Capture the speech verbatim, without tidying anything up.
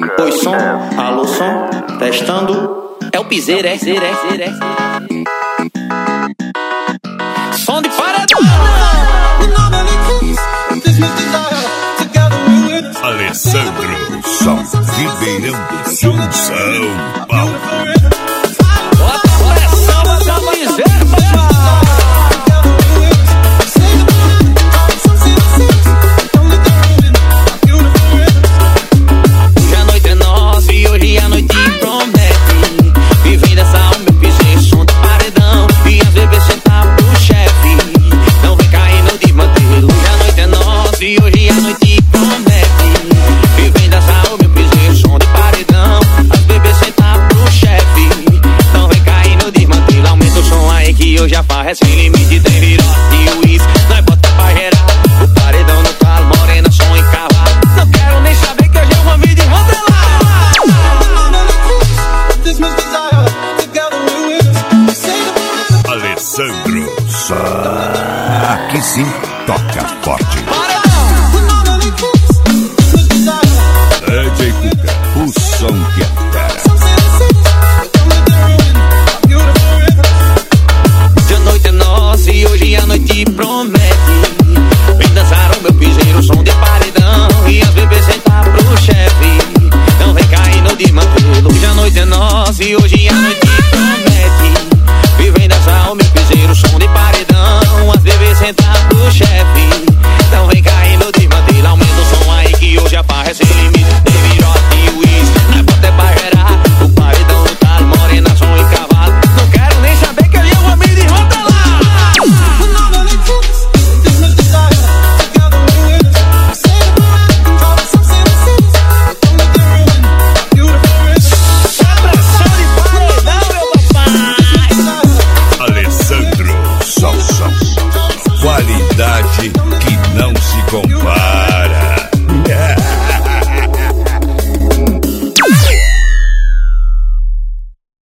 Oi som, alô som, testando. É o piseiro, é, piseiro, é, piseiro, é. Som de paredão. Alessandro Som, Ribeirão do Sul, São Paulo. Bota pressão, bota piseiro, papai. Hoje a noite é nossa e hoje a noite promete. Vivendo essa alma, meu piseiro, som de paredão. E as bebês sentar pro chefe, não vem caindo de mantelo. Hoje a noite é nossa e hoje a noite promete. Vivendo essa alma, meu piseiro, som de paredão. As bebês sentar pro chefe, não vem caindo de mantelo. Aumenta o som aí que hoje a farra é sem limite. Tem virote e uísque, nós bota pra gerar. O paredão no calo, morena, som em cavalo. Não quero nem saber que hoje é uma vida enrotelar. Alessandro Som, aqui sim toca forte. D J Cuca, o som que é fera. Hoje a noite é nossa e hoje a noite promete. Vem dançar o meu piseiro, som de paredão. E as bebês sentar pro chefe, não vem caindo de mantelo. Hoje a noite é nossa e hoje a noite promete. Vem dançar o meu piseiro, som de paredão. As bebês sentar pro chefe, não vem caindo de mantelo. Aumenta o som aí que hoje a farra é sem limite. Tem virote e uísque, nós bota é pra gerar. O paredão no talo, morena, som em cavalo. Não quero nem saber que ele é uma vida enrotelar. Alessandro Som, Som, qualidade